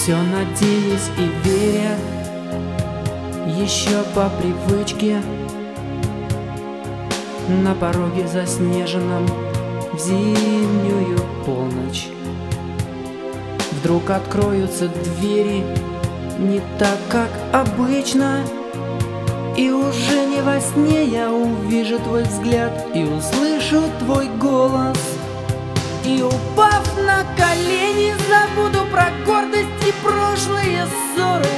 Все надеясь и веря, еще по привычке, на пороге заснеженном в зимнюю полночь вдруг откроются двери не так, как обычно. И уже не во сне я увижу твой взгляд и услышу твой голос. И упав на колени, забуду про гордость и прошлые ссоры.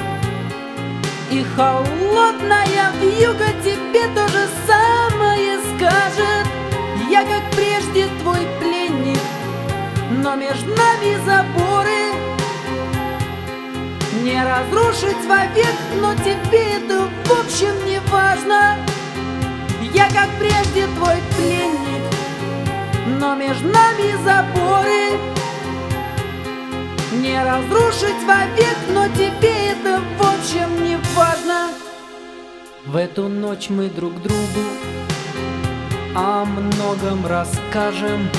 И холодная вьюга тебе то же самое скажет. Я, как прежде, твой пленник, но между нами заборы. Не разрушить вовек, но тебе это в общем не важно. Я, как прежде, твой пленник, но между нами заборы. Не разрушить вовек, но тебе это в общем не важно. В эту ночь мы друг другу о многом расскажем.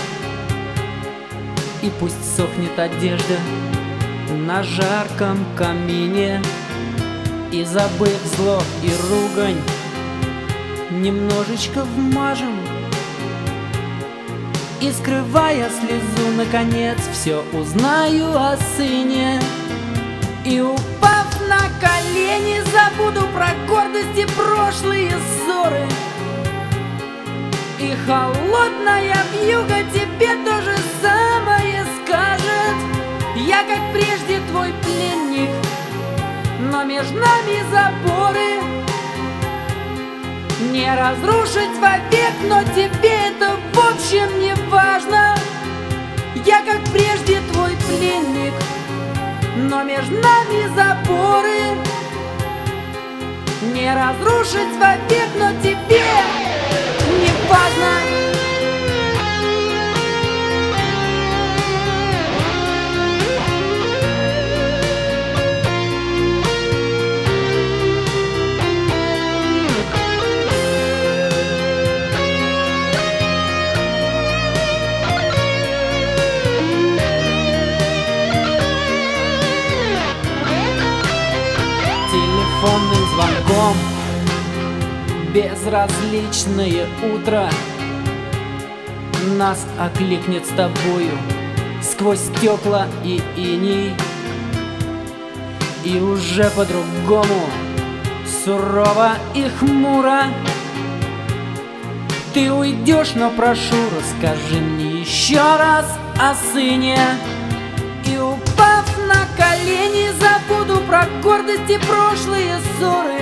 И пусть сохнет одежда на жарком камине, и, забыв зло и ругань, немножечко вмажем. И, скрывая слезу, наконец все узнаю о сыне. И, упав на колени, забуду про гордость и прошлые ссоры. И холодная вьюга тебе то же самое скажет. Я, как прежде, твой пленник, но между нами заборы. Не разрушить вовек, но тебе это в общем не важно. Я, как прежде, твой пленник, но между нами заборы. Не разрушить вовек, но тебе не важно. Телефонным звонком безразличное утро нас окликнет с тобою сквозь стекла и иней. И уже по-другому, сурово и хмуро ты уйдешь, но прошу, расскажи мне еще раз о сыне. И, упав на колени, забуду про гордость и прошлые ссоры.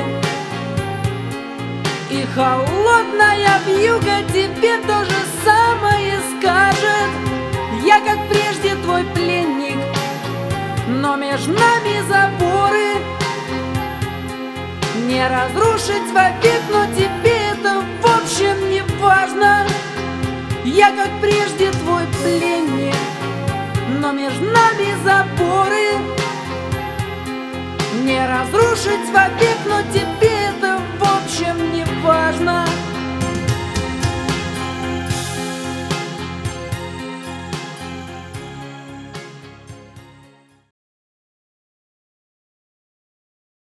И холодная вьюга тебе то же самое скажет. Я, как прежде, твой пленник, но между нами заборы. Не разрушить вовек, но тебе это в общем не важно. Я, как прежде, твой пленник, но между нами заборы. Не разрушить вовек, но тебе